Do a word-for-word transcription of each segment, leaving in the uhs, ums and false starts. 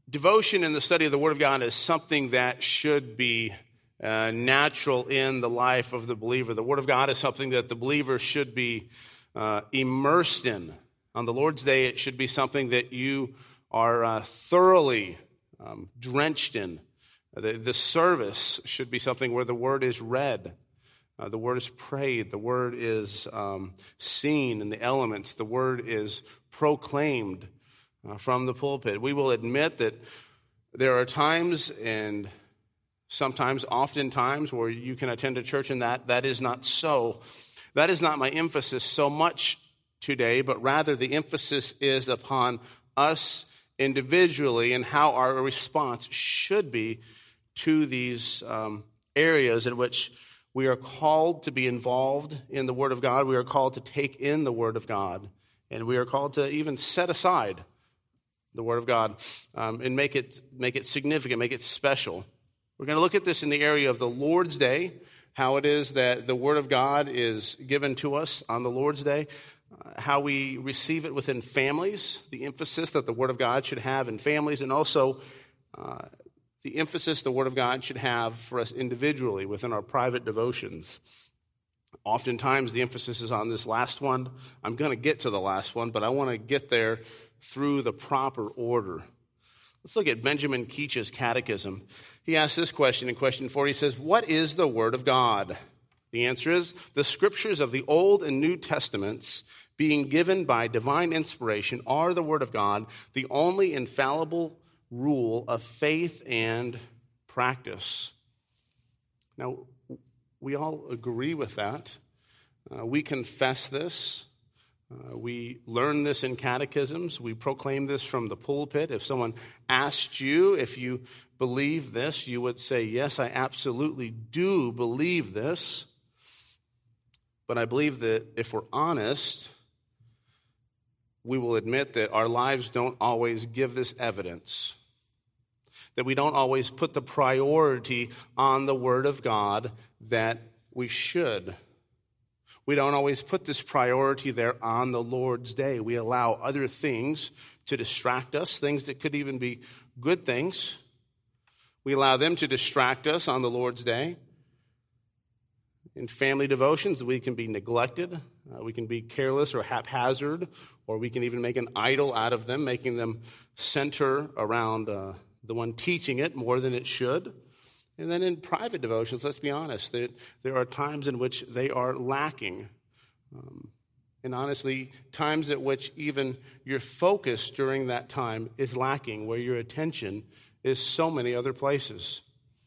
Devotion in the study of the Word of God is something that should be uh, natural in the life of the believer. The Word of God is something that the believer should be uh, immersed in. On the Lord's Day, it should be something that you are uh, thoroughly um, drenched in. The, the service should be something where the Word is read. Uh, the Word is prayed. The Word is um, seen in the elements. The Word is proclaimed Uh, from the pulpit. We will admit that there are times and sometimes, oftentimes, where you can attend a church and that that is not so. That is not my emphasis so much today, but rather the emphasis is upon us individually and how our response should be to these um, areas in which we are called to be involved in the Word of God. We are called to take in the Word of God, and we are called to even set aside the Word of God, um, and make it make it significant, make it special. We're going to look at this in the area of the Lord's Day, how it is that the Word of God is given to us on the Lord's Day, uh, how we receive it within families, the emphasis that the Word of God should have in families, and also uh, the emphasis the Word of God should have for us individually within our private devotions. Oftentimes, the emphasis is on this last one. I'm going to get to the last one, but I want to get there through the proper order. Let's look at Benjamin Keach's catechism. He asks this question in question four. He says, "What is the Word of God?" The answer is, the scriptures of the Old and New Testaments, being given by divine inspiration, are the Word of God, the only infallible rule of faith and practice. Now, we all agree with that. Uh, we confess this. Uh, we learn this in catechisms. We proclaim this from the pulpit. If someone asked you if you believe this, you would say, yes, I absolutely do believe this. But I believe that if we're honest, we will admit that our lives don't always give this evidence, that we don't always put the priority on the Word of God that we should. We don't always put this priority there on the Lord's Day. We allow other things to distract us, things that could even be good things. We allow them to distract us on the Lord's Day. In family devotions, we can be neglected. Uh, we can be careless or haphazard, or we can even make an idol out of them, making them center around uh, the one teaching it more than it should. And then in private devotions, let's be honest, there, there are times in which they are lacking. Um, and honestly, times at which even your focus during that time is lacking, where your attention is so many other places.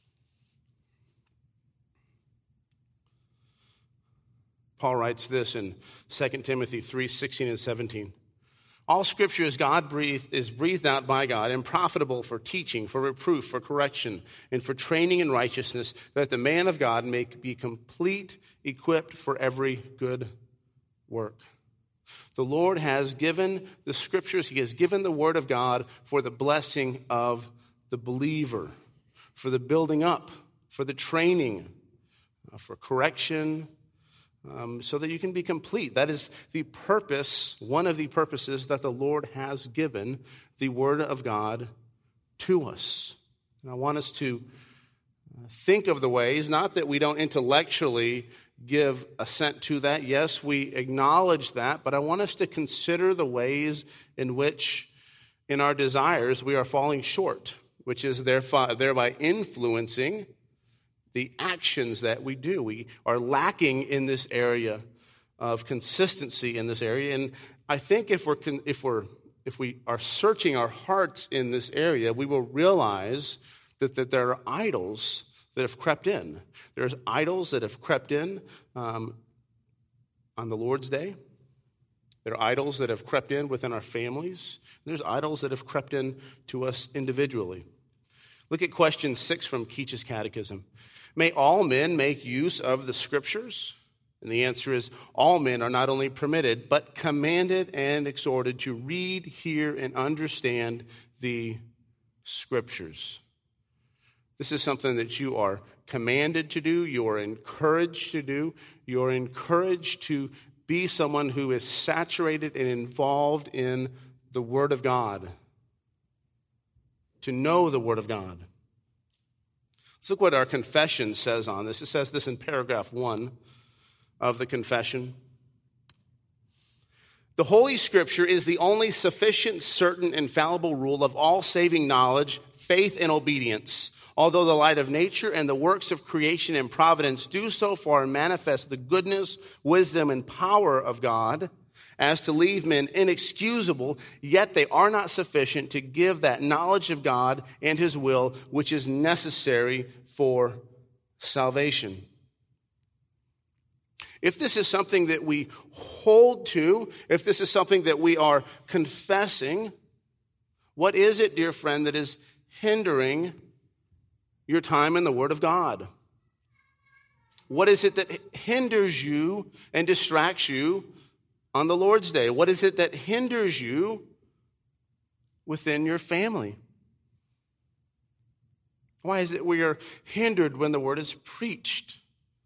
Paul writes this in Second Timothy three, sixteen and seventeen. All scripture is God-breathed, is breathed out by God and profitable for teaching, for reproof, for correction, and for training in righteousness, that the man of God may be complete, equipped for every good work. The Lord has given the scriptures, He has given the Word of God for the blessing of the believer, for the building up, for the training, for correction, Um, so that you can be complete. That is the purpose, one of the purposes that the Lord has given the Word of God to us. And I want us to think of the ways, not that we don't intellectually give assent to that. Yes, we acknowledge that, but I want us to consider the ways in which, in our desires, we are falling short, which is thereby influencing the actions that we do. We are lacking in this area of consistency in this area. And I think if we're if we're if we are searching our hearts in this area, we will realize that, that there are idols that have crept in. There's idols that have crept in um, on the Lord's Day. There are idols that have crept in within our families. There's idols that have crept in to us individually. Look at question six from Keach's Catechism. May all men make use of the Scriptures? And the answer is, all men are not only permitted, but commanded and exhorted to read, hear, and understand the Scriptures. This is something that you are commanded to do, you are encouraged to do, you are encouraged to be someone who is saturated and involved in the Word of God. to know the Word of God. Let's look what our confession says on this. It says this in paragraph one of the confession. The Holy Scripture is the only sufficient, certain, infallible rule of all saving knowledge, faith, and obedience. Although the light of nature and the works of creation and providence do so far manifest the goodness, wisdom, and power of God, as to leave men inexcusable, yet they are not sufficient to give that knowledge of God and His will which is necessary for salvation. If this is something that we hold to, if this is something that we are confessing, what is it, dear friend, that is hindering your time in the Word of God? What is it that hinders you and distracts you on the Lord's Day? What is it that hinders you within your family? Why is it we are hindered when the Word is preached?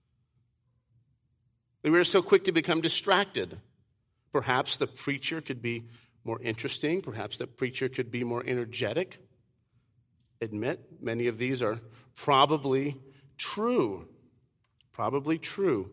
We are so quick to become distracted. Perhaps the preacher could be more interesting. Perhaps the preacher could be more energetic. Admit, many of these are probably true. Probably true.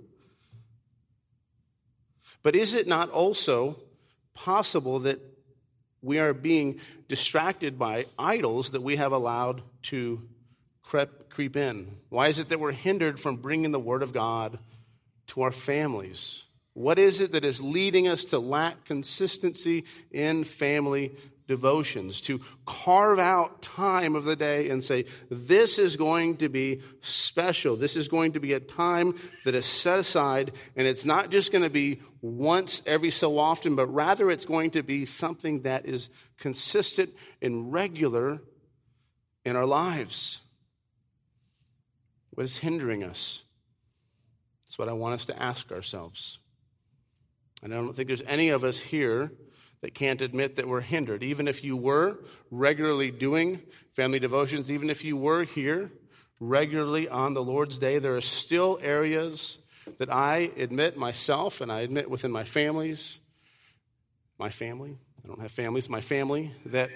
But is it not also possible that we are being distracted by idols that we have allowed to creep, creep in? Why is it that we're hindered from bringing the Word of God to our families? What is it that is leading us to lack consistency in family devotions, to carve out time of the day and say, this is going to be special. This is going to be a time that is set aside, and it's not just going to be once every so often, but rather it's going to be something that is consistent and regular in our lives. What is hindering us? That's what I want us to ask ourselves. And I don't think there's any of us here that can't admit that we're hindered. Even if you were regularly doing family devotions, even if you were here regularly on the Lord's Day, there are still areas that I admit myself and I admit within my families, my family, I don't have families, my family, that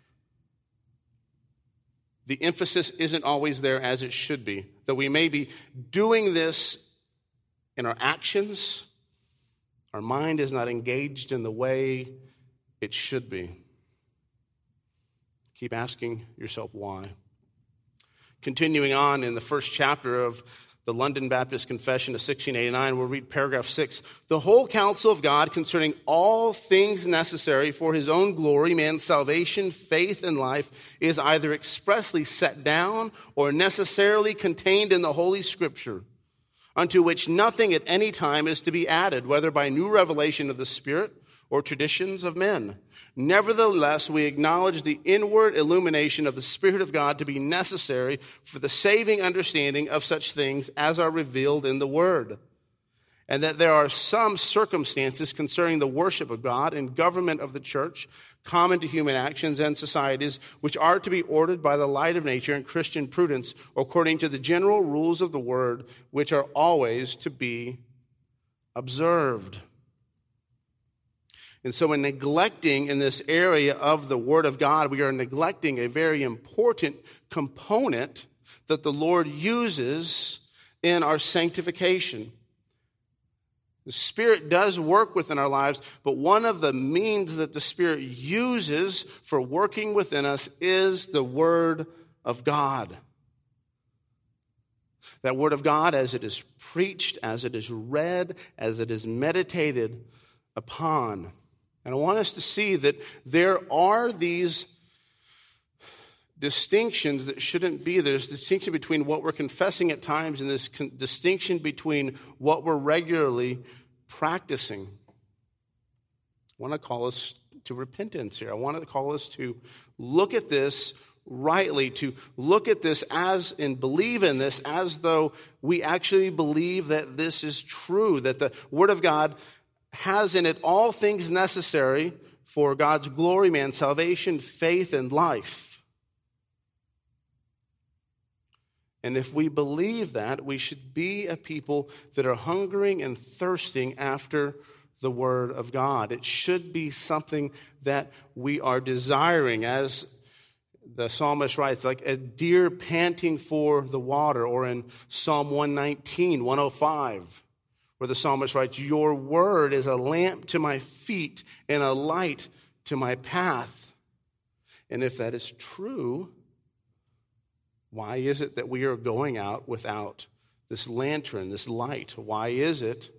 the emphasis isn't always there as it should be. That we may be doing this in our actions, our mind is not engaged in the way it should be. Keep asking yourself why. Continuing on in the first chapter of the London Baptist Confession of sixteen eighty-nine, we'll read paragraph six. The whole counsel of God concerning all things necessary for His own glory, man's salvation, faith, and life is either expressly set down or necessarily contained in the Holy Scripture, unto which nothing at any time is to be added, whether by new revelation of the Spirit or traditions of men. Nevertheless, we acknowledge the inward illumination of the Spirit of God to be necessary for the saving understanding of such things as are revealed in the Word, and that there are some circumstances concerning the worship of God and government of the church, common to human actions and societies, which are to be ordered by the light of nature and Christian prudence, according to the general rules of the Word, which are always to be observed. And so in neglecting in this area of the Word of God, we are neglecting a very important component that the Lord uses in our sanctification. The Spirit does work within our lives, but one of the means that the Spirit uses for working within us is the Word of God. That Word of God, as it is preached, as it is read, as it is meditated upon. And I want us to see that there are these distinctions that shouldn't be. There's a distinction between what we're confessing at times and this con- distinction between what we're regularly practicing. I want to call us to repentance here. I want to call us to look at this rightly, to look at this as and believe in this as though we actually believe that this is true, that the Word of God has in it all things necessary for God's glory, man's salvation, faith, and life. And if we believe that, we should be a people that are hungering and thirsting after the Word of God. It should be something that we are desiring. As the psalmist writes, like a deer panting for the water, or in Psalm one nineteen, one oh five, where the psalmist writes, your word is a lamp to my feet and a light to my path. And if that is true, why is it that we are going out without this lantern, this light? Why is it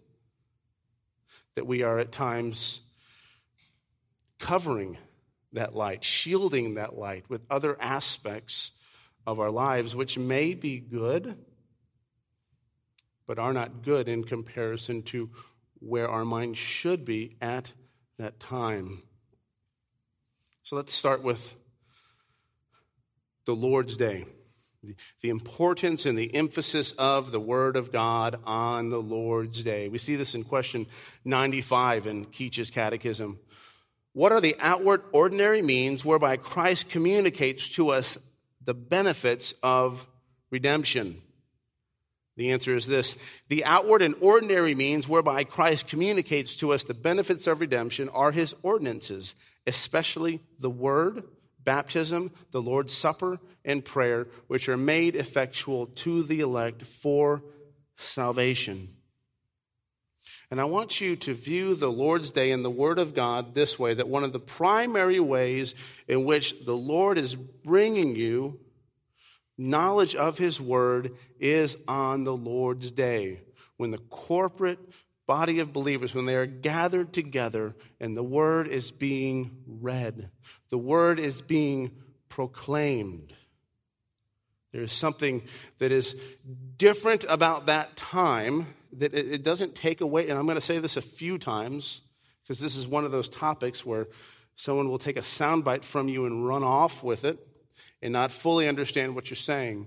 that we are at times covering that light, shielding that light with other aspects of our lives, which may be good, but are not good in comparison to where our mind should be at that time? So let's start with the Lord's Day, the importance and the emphasis of the Word of God on the Lord's Day. We see this in question ninety-five in Keach's Catechism. What are the outward ordinary means whereby Christ communicates to us the benefits of redemption? The answer is this. The outward and ordinary means whereby Christ communicates to us the benefits of redemption are his ordinances, especially the Word, baptism, the Lord's Supper, and prayer, which are made effectual to the elect for salvation. And I want you to view the Lord's Day and the Word of God this way, that one of the primary ways in which the Lord is bringing you knowledge of his Word is on the Lord's Day, when the corporate body of believers, when they are gathered together and the Word is being read, the Word is being proclaimed. There is something that is different about that time, that it doesn't take away, and I'm going to say this a few times, because this is one of those topics where someone will take a soundbite from you and run off with it and not fully understand what you're saying.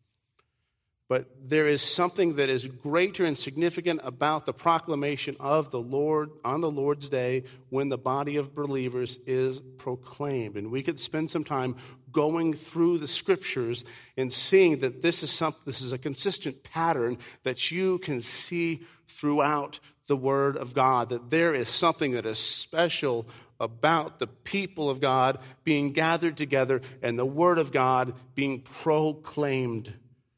But there is something that is greater and significant about the proclamation of the Lord on the Lord's Day when the body of believers is proclaimed. And we could spend some time going through the scriptures and seeing that this is some, this is a consistent pattern that you can see throughout the Word of God, that there is something that is special about the people of God being gathered together and the Word of God being proclaimed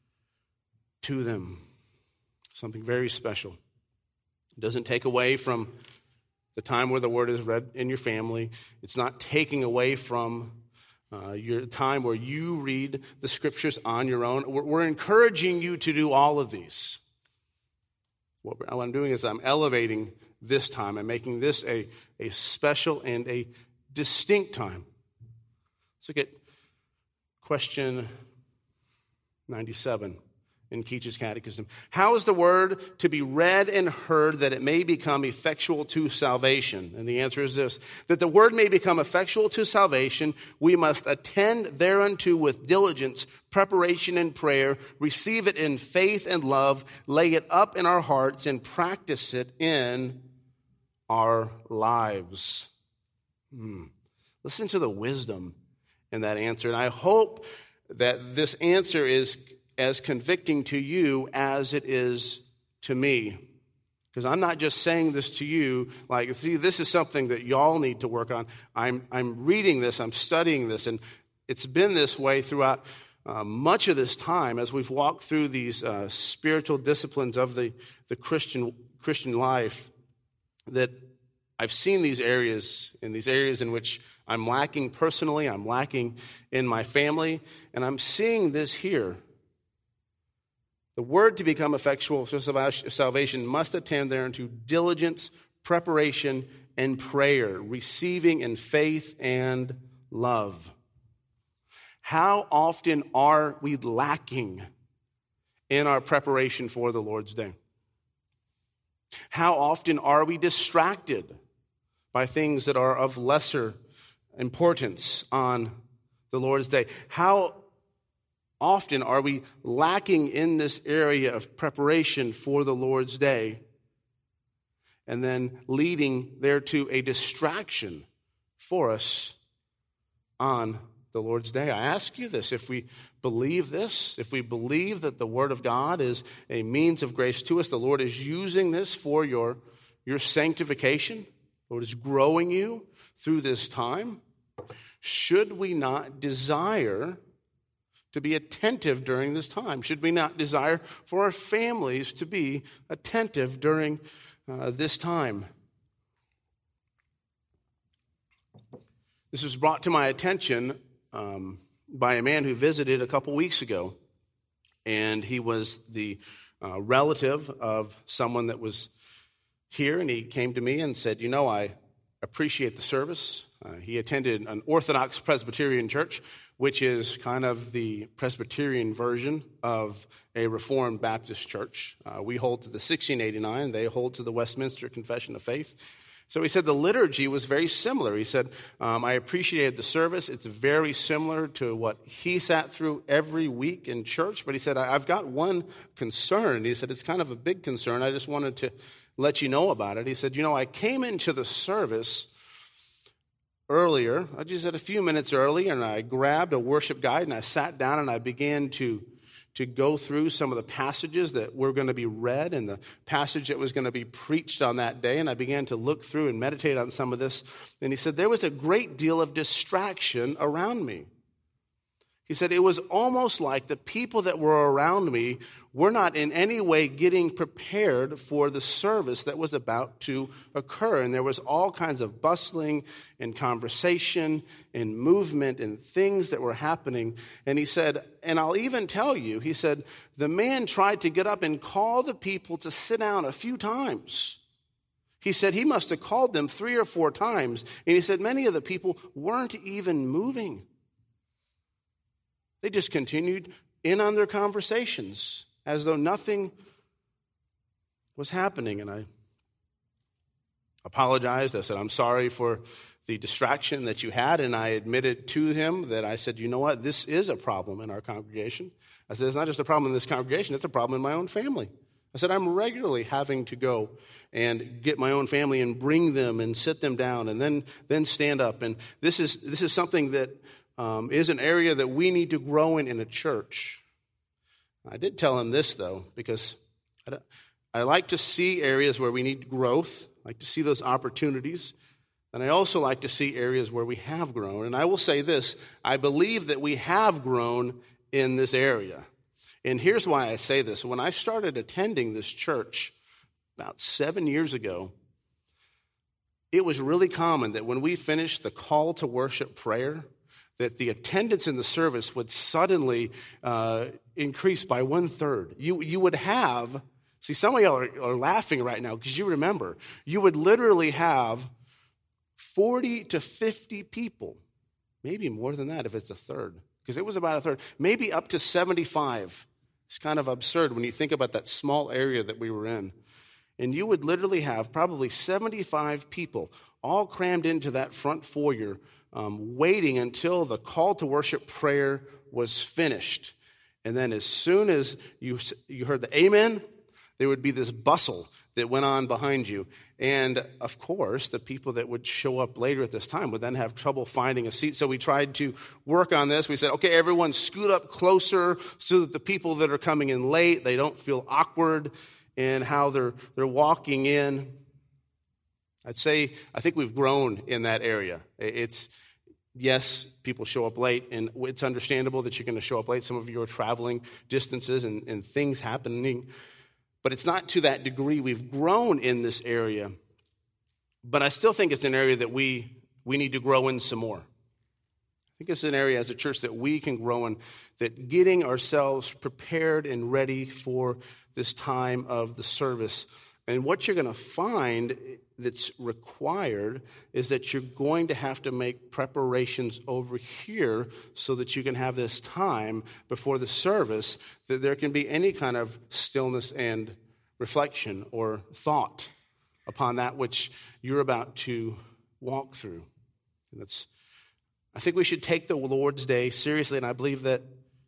to them. Something very special. It doesn't take away from the time where the Word is read in your family. It's not taking away from uh, your time where you read the scriptures on your own. We're, we're encouraging you to do all of these. What I'm doing is I'm elevating this time. I'm making this a, a special and a distinct time. Let's look at question ninety-seven in Keach's Catechism. How is the Word to be read and heard that it may become effectual to salvation? And the answer is this: that the Word may become effectual to salvation, we must attend thereunto with diligence, preparation, and prayer, receive it in faith and love, lay it up in our hearts, and practice it in our lives. Hmm. Listen to the wisdom in that answer. And I hope that this answer is as convicting to you as it is to me. Because I'm not just saying this to you, like, see, this is something that y'all need to work on. I'm, I'm reading this, I'm studying this, and it's been this way throughout uh, much of this time as we've walked through these uh, spiritual disciplines of the, the Christian, Christian life, that I've seen these areas, in these areas in which I'm lacking personally, I'm lacking in my family, and I'm seeing this here. The Word to become effectual for salvation must attend thereunto diligence, preparation, and prayer, receiving in faith and love. How often are we lacking in our preparation for the Lord's Day? How often are we distracted by things that are of lesser importance on the Lord's Day? How often are we lacking in this area of preparation for the Lord's Day, and then leading there to a distraction for us on the Lord's Day? I ask you this: if we believe this, if we believe that the Word of God is a means of grace to us, the Lord is using this for your, your sanctification, the Lord is growing you through this time, should we not desire to be attentive during this time? Should we not desire for our families to be attentive during uh, this time? This was brought to my attention um, by a man who visited a couple weeks ago, and he was the uh, relative of someone that was here, and he came to me and said, you know, I appreciate the service. Uh, he attended an Orthodox Presbyterian church, which is kind of the Presbyterian version of a Reformed Baptist church. Uh, we hold to the sixteen eighty-nine. They hold to the Westminster Confession of Faith. So he said the liturgy was very similar. He said, um, I appreciated the service. It's very similar to what he sat through every week in church. But he said, I've got one concern. He said, it's kind of a big concern. I just wanted to let you know about it. He said, you know, I came into the service earlier, I just said a few minutes early, and I grabbed a worship guide and I sat down and I began to, to go through some of the passages that were going to be read and the passage that was going to be preached on that day. And I began to look through and meditate on some of this. And he said, there was a great deal of distraction around me. He said, it was almost like the people that were around me were not in any way getting prepared for the service that was about to occur. And there was all kinds of bustling and conversation and movement and things that were happening. And he said, and I'll even tell you, he said, the man tried to get up and call the people to sit down a few times. He said he must have called them three or four times. And he said many of the people weren't even moving. They just continued in on their conversations as though nothing was happening. And I apologized. I said, I'm sorry for the distraction that you had. And I admitted to him that I said, you know what, this is a problem in our congregation. I said, it's not just a problem in this congregation, it's a problem in my own family. I said, I'm regularly having to go and get my own family and bring them and sit them down and then, then stand up. And this is this is something that Um, is an area that we need to grow in in a church. I did tell him this, though, because I, I like to see areas where we need growth. I like to see those opportunities. And I also like to see areas where we have grown. And I will say this, I believe that we have grown in this area. And here's why I say this. When I started attending this church about seven years ago, it was really common that when we finished the call to worship prayer, that the attendance in the service would suddenly uh, increase by one third. You you would have, see, some of y'all are, are laughing right now because you remember, you would literally have forty to fifty people, maybe more than that if it's a third, because it was about a third, maybe up to seventy-five. It's kind of absurd when you think about that small area that we were in. And you would literally have probably seventy-five people all crammed into that front foyer, Um, waiting until the call to worship prayer was finished. And then as soon as you you heard the amen, there would be this bustle that went on behind you. And of course, the people that would show up later at this time would then have trouble finding a seat. So we tried to work on this. We said, okay, everyone scoot up closer so that the people that are coming in late, they don't feel awkward in how they're they're walking in. I'd say, I think we've grown in that area. It's, yes, people show up late, and it's understandable that you're going to show up late. Some of you are traveling distances and, and things happening, but it's not to that degree. We've grown in this area, but I still think it's an area that we, we need to grow in some more. I think it's an area as a church that we can grow in, that getting ourselves prepared and ready for this time of the service. And what you're going to find that's required is that you're going to have to make preparations over here so that you can have this time before the service, that there can be any kind of stillness and reflection or thought upon that which you're about to walk through. And that's, I think we should take the Lord's Day seriously, and I believe that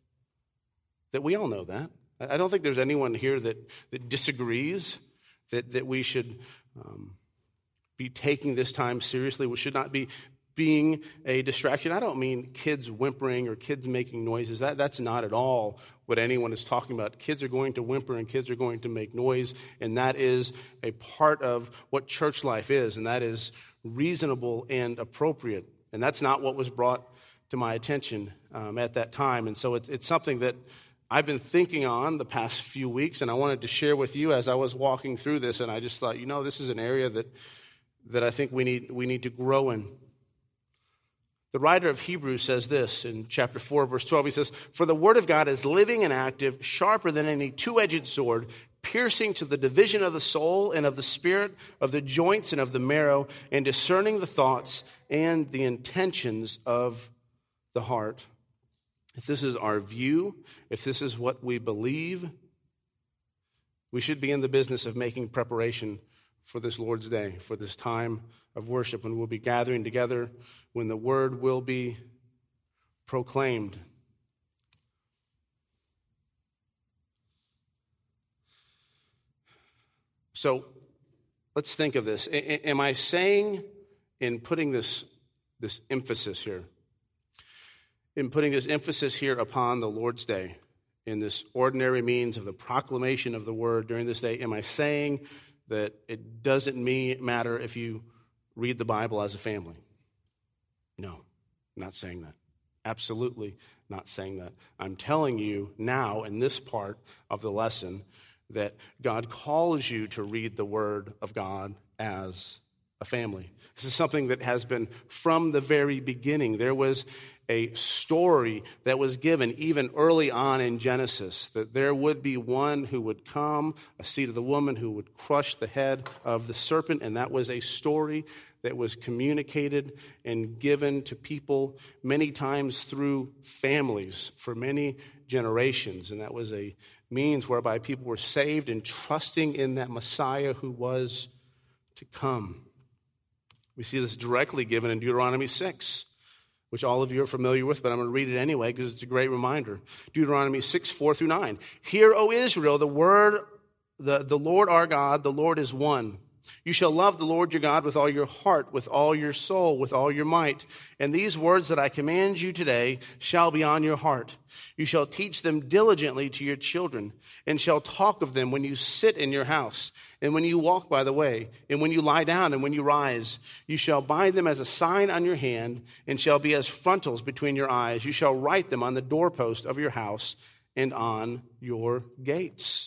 that we all know that. I don't think there's anyone here that, that disagrees that, that we should um, be taking this time seriously. We should not be being a distraction. I don't mean kids whimpering or kids making noises. That, that's not at all what anyone is talking about. Kids are going to whimper and kids are going to make noise, and that is a part of what church life is, and that is reasonable and appropriate. And that's not what was brought to my attention um, at that time. And so it's, it's something that I've been thinking on the past few weeks, and I wanted to share with you as I was walking through this, and I just thought, you know, this is an area that that I think we need we need to grow in. The writer of Hebrews says this in chapter four, verse twelve. He says, "For the word of God is living and active, sharper than any two-edged sword, piercing to the division of the soul and of the spirit, of the joints and of the marrow, and discerning the thoughts and the intentions of the heart." If this is our view, if this is what we believe, we should be in the business of making preparation for this Lord's Day, for this time of worship, when we'll be gathering together, when the word will be proclaimed. So let's think of this. A- am I saying, in putting this, this emphasis here, in putting this emphasis here upon the Lord's Day, in this ordinary means of the proclamation of the word during this day, am I saying that it doesn't mean, matter if you read the Bible as a family? No, I'm not saying that. Absolutely not saying that. I'm telling you now in this part of the lesson that God calls you to read the Word of God as a family. This is something that has been from the very beginning. There was a story that was given even early on in Genesis, that there would be one who would come, a seed of the woman, who would crush the head of the serpent, and that was a story that was communicated and given to people many times through families for many generations, and that was a means whereby people were saved and trusting in that Messiah who was to come. We see this directly given in Deuteronomy six, which all of you are familiar with, but I'm going to read it anyway because it's a great reminder. Deuteronomy six, four through nine. "Hear, O Israel, the word, the, the Lord our God, the Lord is one. You shall love the Lord your God with all your heart, with all your soul, with all your might. And these words that I command you today shall be on your heart. You shall teach them diligently to your children, and shall talk of them when you sit in your house, and when you walk by the way, and when you lie down, and when you rise. You shall bind them as a sign on your hand, and shall be as frontals between your eyes. You shall write them on the doorpost of your house and on your gates."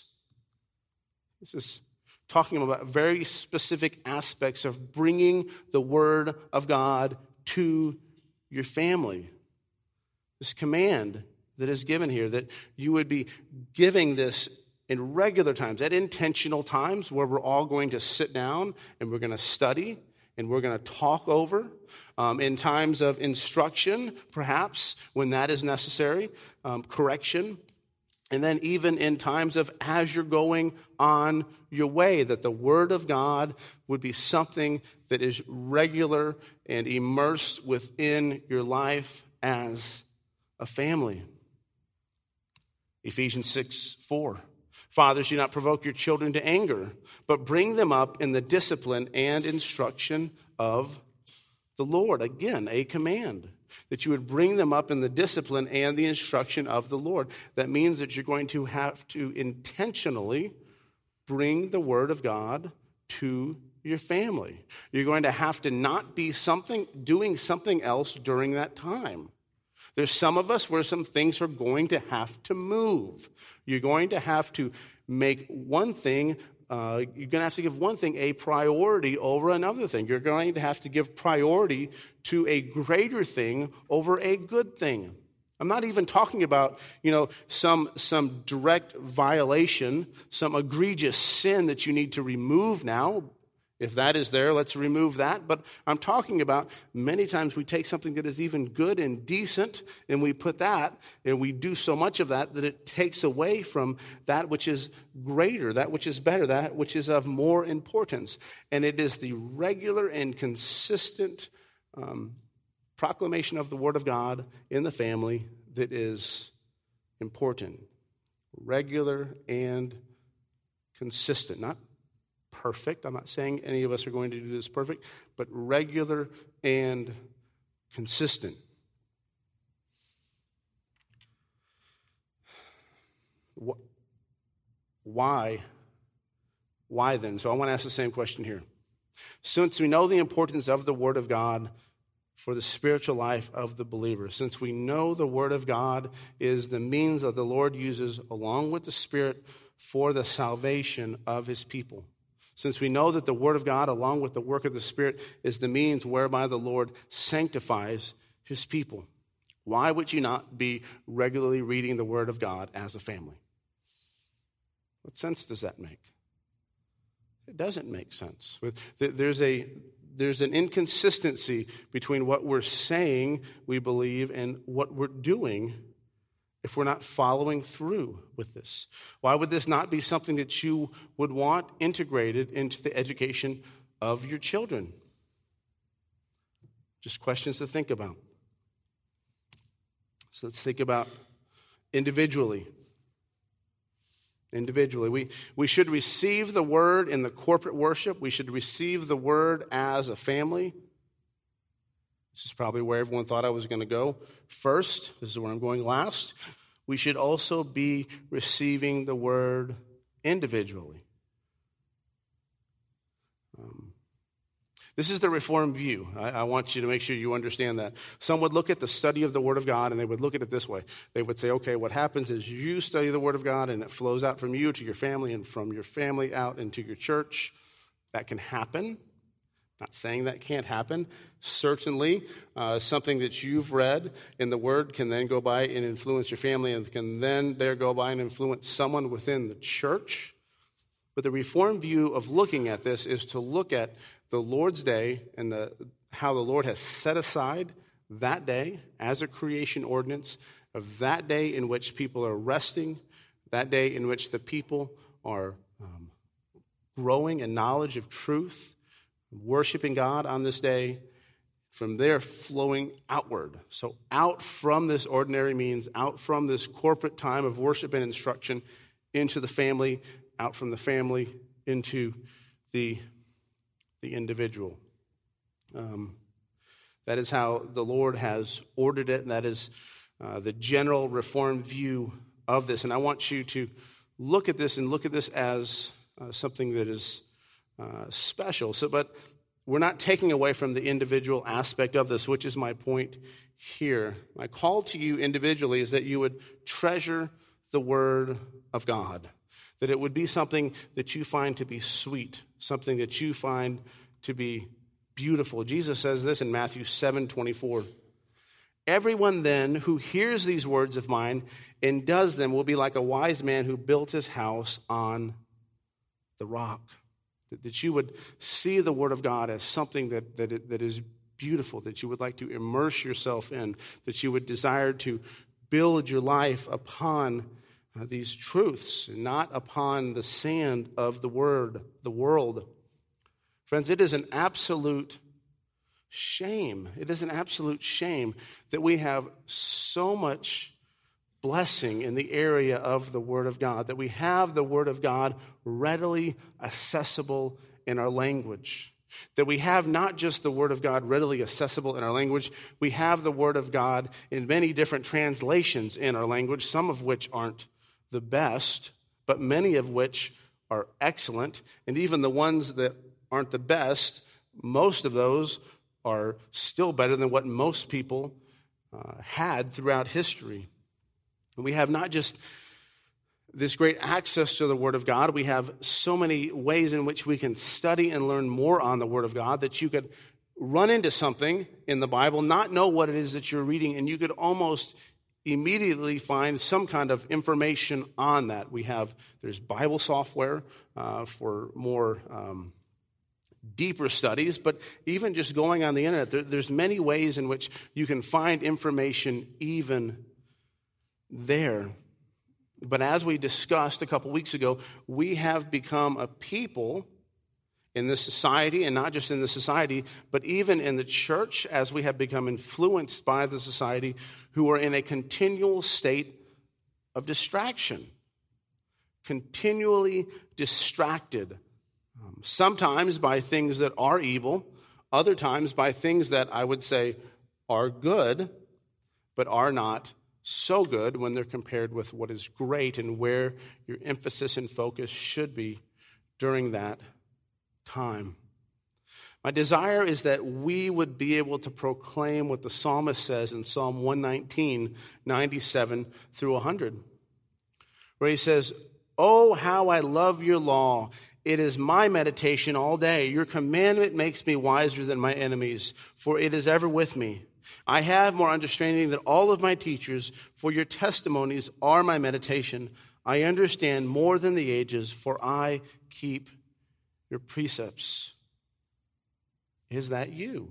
This is talking about very specific aspects of bringing the Word of God to your family. This command that is given here, that you would be giving this in regular times, at intentional times where we're all going to sit down and we're going to study and we're going to talk over, um, in times of instruction, perhaps, when that is necessary, um, correction, and then even in times of as you're going on your way, that the Word of God would be something that is regular and immersed within your life as a family. Ephesians six, four. "Fathers, do not provoke your children to anger, but bring them up in the discipline and instruction of the Lord." Again, a command, that you would bring them up in the discipline and the instruction of the Lord. That means that you're going to have to intentionally bring the Word of God to your family. You're going to have to not be something, doing something else during that time. There's some of us where some things are going to have to move. You're going to have to make one thing, uh, you're going to have to give one thing a priority over another thing. You're going to have to give priority to a greater thing over a good thing. I'm not even talking about, you know, some, some direct violation, some egregious sin that you need to remove now. If that is there, let's remove that. But I'm talking about many times we take something that is even good and decent and we put that, and we do so much of that that it takes away from that which is greater, that which is better, that which is of more importance. And it is the regular and consistent um, proclamation of the Word of God in the family that is important. Regular and consistent, not perfect. I'm not saying any of us are going to do this perfect, but regular and consistent. Why? Why then? So I want to ask the same question here. Since we know the importance of the Word of God for the spiritual life of the believer. Since we know the Word of God is the means that the Lord uses along with the Spirit for the salvation of his people. Since we know that the Word of God along with the work of the Spirit is the means whereby the Lord sanctifies his people. Why would you not be regularly reading the Word of God as a family? What sense does that make? It doesn't make sense. There's a there's an inconsistency between what we're saying we believe and what we're doing if we're not following through with this. Why would this not be something that you would want integrated into the education of your children? Just questions to think about. So let's think about individually. Individually. We, we should receive the word in the corporate worship. We should receive the word as a family. This is probably where everyone thought I was going to go first. This is where I'm going last. We should also be receiving the word individually. Um, This is the Reformed view. I, I want you to make sure you understand that. Some would look at the study of the Word of God and they would look at it this way. They would say, okay, what happens is you study the Word of God and it flows out from you to your family and from your family out into your church. That can happen. Not saying that can't happen. Certainly, uh, something that you've read in the Word can then go by and influence your family and can then there go by and influence someone within the church. But the Reformed view of looking at this is to look at the Lord's day and the, how the Lord has set aside that day as a creation ordinance of that day in which people are resting, that day in which the people are um, growing in knowledge of truth, worshiping God on this day, from there flowing outward. So out from this ordinary means, out from this corporate time of worship and instruction into the family, out from the family into the the individual. Um, that is how the Lord has ordered it, and that is uh, the general Reformed view of this. And I want you to look at this and look at this as uh, something that is uh, special. So, but we're not taking away from the individual aspect of this, which is my point here. My call to you individually is that you would treasure the Word of God. That it would be something that you find to be sweet, something that you find to be beautiful. Jesus says this in Matthew seven twenty-four. Everyone then who hears these words of mine and does them will be like a wise man who built his house on the rock. That, that you would see the Word of God as something that, that, it, that is beautiful, that you would like to immerse yourself in, that you would desire to build your life upon Uh, these truths, not upon the sand of the word, the world. Friends, it is an absolute shame. It is an absolute shame that we have so much blessing in the area of the Word of God, that we have the Word of God readily accessible in our language. That we have not just the Word of God readily accessible in our language, we have the Word of God in many different translations in our language, some of which aren't the best, but many of which are excellent. And even the ones that aren't the best, most of those are still better than what most people uh, had throughout history. And we have not just this great access to the Word of God, we have so many ways in which we can study and learn more on the Word of God that you could run into something in the Bible, not know what it is that you're reading, and you could almost immediately find some kind of information on that. We have, there's Bible software uh, for more um, deeper studies, but even just going on the internet, there, there's many ways in which you can find information even there. But as we discussed a couple weeks ago, we have become a people in this society, and not just in the society, but even in the church, as we have become influenced by the society, who are in a continual state of distraction, continually distracted, um, sometimes by things that are evil, other times by things that I would say are good, but are not so good when they're compared with what is great and where your emphasis and focus should be during that time. My desire is that we would be able to proclaim what the psalmist says in Psalm one nineteen, ninety-seven through one hundred, where he says, "Oh, how I love your law. It is my meditation all day. Your commandment makes me wiser than my enemies, for it is ever with me. I have more understanding than all of my teachers, for your testimonies are my meditation. I understand more than the ages, for I keep your precepts." Is that you?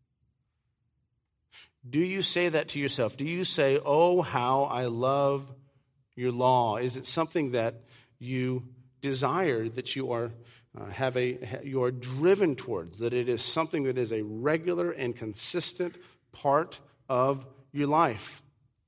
Do you say that to yourself? Do you say, "Oh, how I love your law"? Is it something that you desire, that you are uh, have a you are driven towards, that it is something that is a regular and consistent part of your life?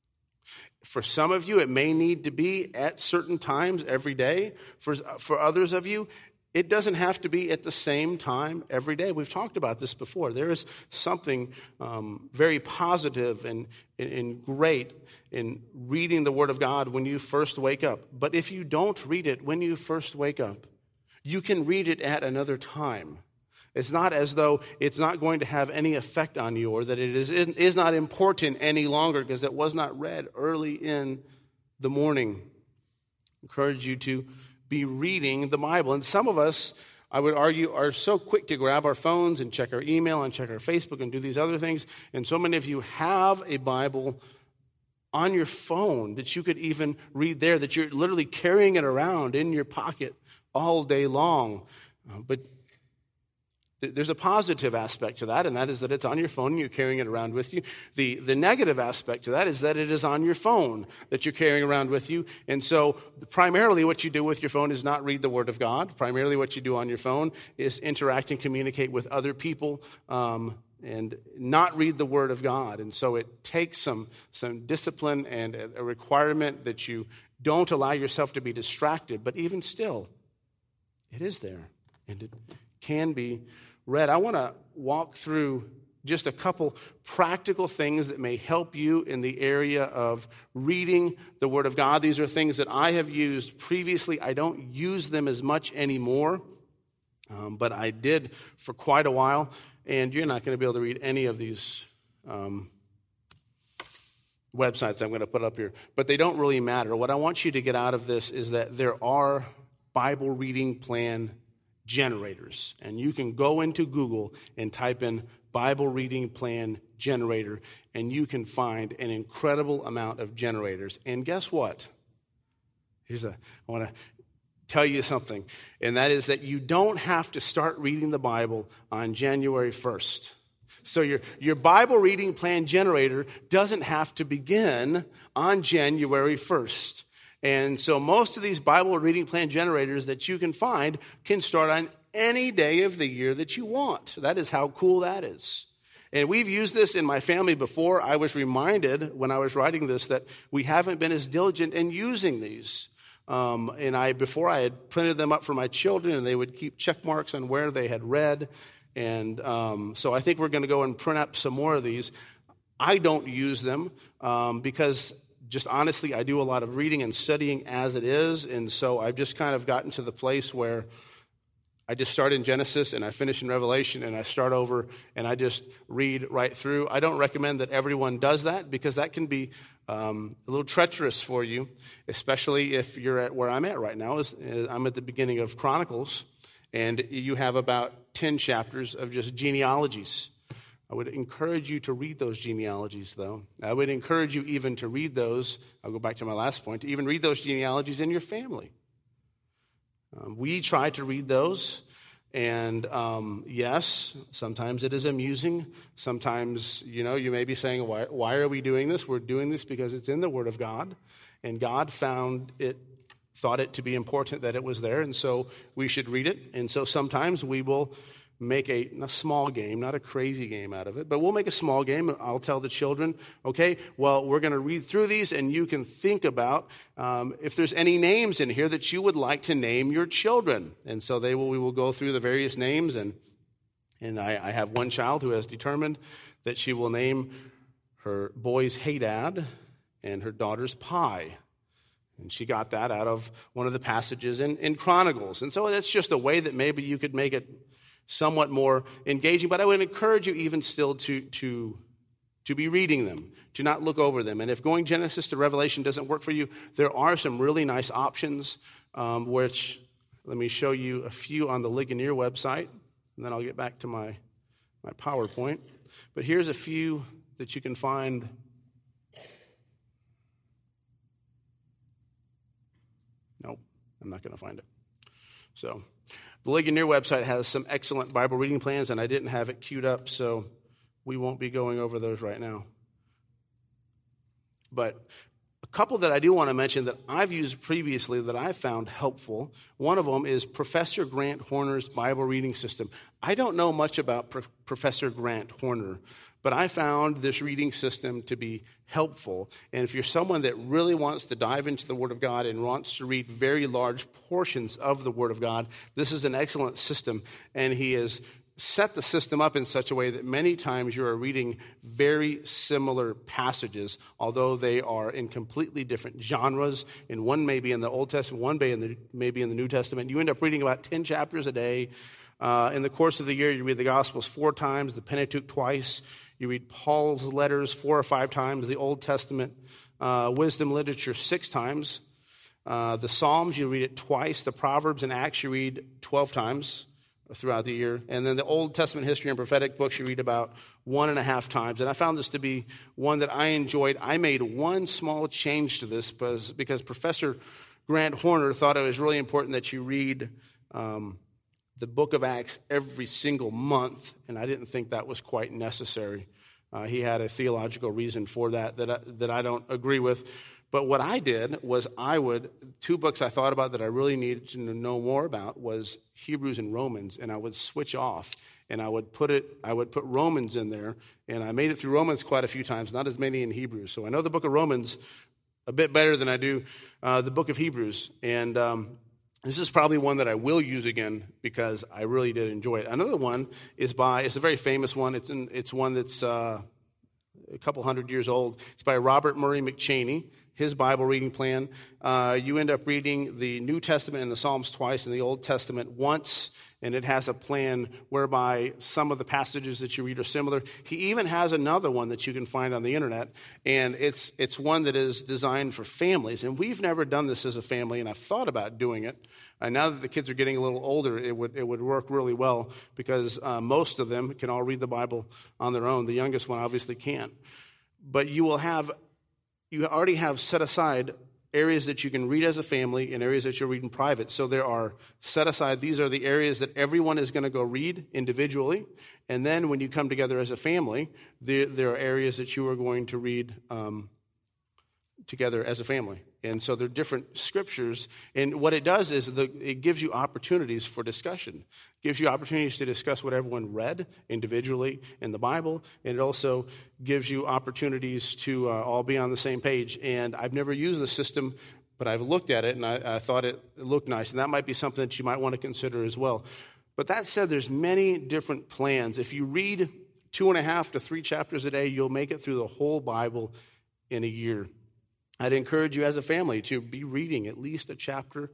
For some of you, it may need to be at certain times every day. For, for others of you, it doesn't have to be at the same time every day. We've talked about this before. There is something um, very positive and, and great in reading the Word of God when you first wake up. But if you don't read it when you first wake up, you can read it at another time. It's not as though it's not going to have any effect on you, or that it is, is not important any longer because it was not read early in the morning. I encourage you to be reading the Bible. And some of us, I would argue, are so quick to grab our phones and check our email and check our Facebook and do these other things. And so many of you have a Bible on your phone that you could even read there, that you're literally carrying it around in your pocket all day long. Uh, but there's a positive aspect to that, and that is that it's on your phone and you're carrying it around with you. The, the negative aspect to that is that it is on your phone that you're carrying around with you. And so primarily what you do with your phone is not read the Word of God. Primarily what you do on your phone is interact and communicate with other people um, and not read the Word of God. And so it takes some, some discipline and a requirement that you don't allow yourself to be distracted. But even still, it is there, and it can be read. I want to walk through just a couple practical things that may help you in the area of reading the Word of God. These are things that I have used previously. I don't use them as much anymore, um, but I did for quite a while. And you're not going to be able to read any of these um, websites I'm going to put up here, but they don't really matter. What I want you to get out of this is that there are Bible reading plan generators, and you can go into Google and type in Bible reading plan generator, and you can find an incredible amount of generators. And guess what? Here's a, I want to tell you something, and that is that you don't have to start reading the Bible on January first. So your, your Bible reading plan generator doesn't have to begin on January first. And so most of these Bible reading plan generators that you can find can start on any day of the year that you want. That is how cool that is. And we've used this in my family before. I was reminded when I was writing this that we haven't been as diligent in using these. Um, and I, before I had printed them up for my children, and they would keep check marks on where they had read. And um, so I think we're going to go and print up some more of these. I don't use them um, because just honestly, I do a lot of reading and studying as it is, and so I've just kind of gotten to the place where I just start in Genesis and I finish in Revelation and I start over and I just read right through. I don't recommend that everyone does that because that can be um, a little treacherous for you, especially if you're at where I'm at right now. Is, is I'm at the beginning of Chronicles, and you have about ten chapters of just genealogies. I would encourage you to read those genealogies, though. I would encourage you even to read those, I'll go back to my last point, to even read those genealogies in your family. Um, we try to read those, and um, yes, sometimes it is amusing. Sometimes, you know, you may be saying, why, why are we doing this? We're doing this because it's in the Word of God, and God found it, thought it to be important that it was there, and so we should read it. And so sometimes we will make a, a small game, not a crazy game out of it, but we'll make a small game. I'll tell the children, okay, well, we're going to read through these, and you can think about um, if there's any names in here that you would like to name your children. And so they will. We will go through the various names, and and I, I have one child who has determined that she will name her boys Hadad and her daughters Pi. And she got that out of one of the passages in, in Chronicles. And so that's just a way that maybe you could make it somewhat more engaging, but I would encourage you even still to, to, to be reading them, to not look over them. And if going Genesis to Revelation doesn't work for you, there are some really nice options, um, which let me show you a few on the Ligonier website, and then I'll get back to my, my PowerPoint. But here's a few that you can find. Nope, I'm not going to find it. So the Ligonier website has some excellent Bible reading plans, and I didn't have it queued up, so we won't be going over those right now. But a couple that I do want to mention that I've used previously that I found helpful, one of them is Professor Grant Horner's Bible reading system. I don't know much about Pro- Professor Grant Horner, but I found this reading system to be helpful. And if you're someone that really wants to dive into the Word of God and wants to read very large portions of the Word of God, this is an excellent system. And he has set the system up in such a way that many times you are reading very similar passages, although they are in completely different genres. And one may be in the Old Testament, one may, in the, may be in the New Testament. You end up reading about ten chapters a day. Uh, in the course of the year, you read the Gospels four times, the Pentateuch twice. You read Paul's letters four or five times, the Old Testament uh, wisdom literature six times. Uh, the Psalms, you read it twice. The Proverbs and Acts, you read twelve times throughout the year. And then the Old Testament history and prophetic books, you read about one and a half times. And I found this to be one that I enjoyed. I made one small change to this because, because Professor Grant Horner thought it was really important that you read um, the book of Acts every single month, and I didn't think that was quite necessary. Uh, he had a theological reason for that that I, that I don't agree with. But what I did was I would, two books I thought about that I really needed to know more about was Hebrews and Romans, and I would switch off, and I would put it, I would put Romans in there, and I made it through Romans quite a few times, not as many in Hebrews. So I know the book of Romans a bit better than I do uh, the book of Hebrews, and um, this is probably one that I will use again because I really did enjoy it. Another one is by, it's a very famous one. It's in, it's one that's uh, a couple hundred years old. It's by Robert Murray McChaney, his Bible reading plan. Uh, you end up reading the New Testament and the Psalms twice and the Old Testament once, and it has a plan whereby some of the passages that you read are similar. He even has another one that you can find on the internet, and it's it's one that is designed for families. And we've never done this as a family, and I've thought about doing it. And now that the kids are getting a little older, it would it would work really well because uh, most of them can all read the Bible on their own. The youngest one obviously can't. But you will have, you already have set aside areas that you can read as a family and areas that you'll read in private. So there are set aside, these are the areas that everyone is going to go read individually. And then when you come together as a family, there, there are areas that you are going to read um, together as a family. And so they're different scriptures. And what it does is the, it gives you opportunities for discussion. It gives you opportunities to discuss what everyone read individually in the Bible. And it also gives you opportunities to uh, all be on the same page. And I've never used the system, but I've looked at it and I, I thought it looked nice. And that might be something that you might want to consider as well. But that said, there's many different plans. If you read two and a half to three chapters a day, you'll make it through the whole Bible in a year. I'd encourage you as a family to be reading at least a chapter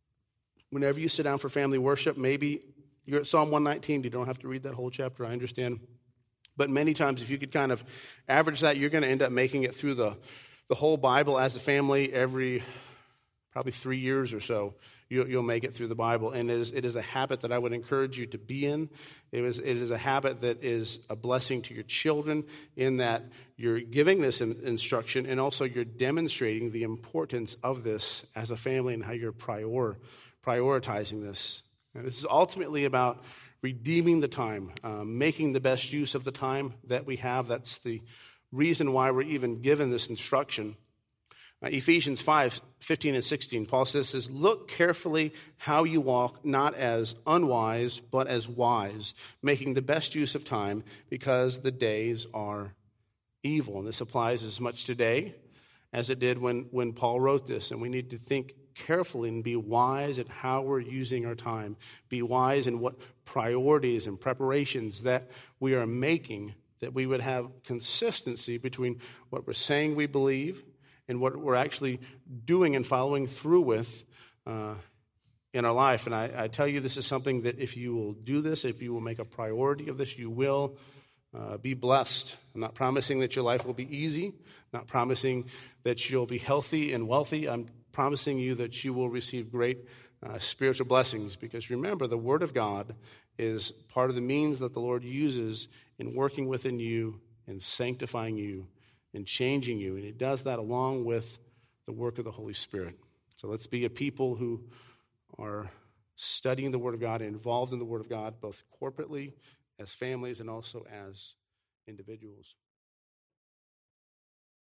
whenever you sit down for family worship. Maybe you're at Psalm one nineteen. You don't have to read that whole chapter, I understand. But many times, if you could kind of average that, you're going to end up making it through the, the whole Bible as a family every probably three years or so. You'll, you'll make it through the Bible. And it is, it is a habit that I would encourage you to be in. It, was, it is a habit that is a blessing to your children in that you're giving this in, instruction and also you're demonstrating the importance of this as a family and how you're prior, prioritizing this. And this is ultimately about redeeming the time, um, making the best use of the time that we have. That's the reason why we're even given this instruction. Uh, Ephesians five, fifteen and sixteen, Paul says, says, look carefully how you walk, not as unwise, but as wise, making the best use of time because the days are evil. And this applies as much today as it did when, when Paul wrote this. And we need to think carefully and be wise at how we're using our time. Be wise in what priorities and preparations that we are making, that we would have consistency between what we're saying we believe and what we're actually doing and following through with uh, in our life. And I, I tell you, this is something that if you will do this, if you will make a priority of this, you will uh, be blessed. I'm not promising that your life will be easy, not promising that you'll be healthy and wealthy. I'm promising you that you will receive great uh, spiritual blessings, because remember, the Word of God is part of the means that the Lord uses in working within you and sanctifying you and changing you. And He does that along with the work of the Holy Spirit. So let's be a people who are studying the Word of God and involved in the Word of God, both corporately, as families, and also as individuals.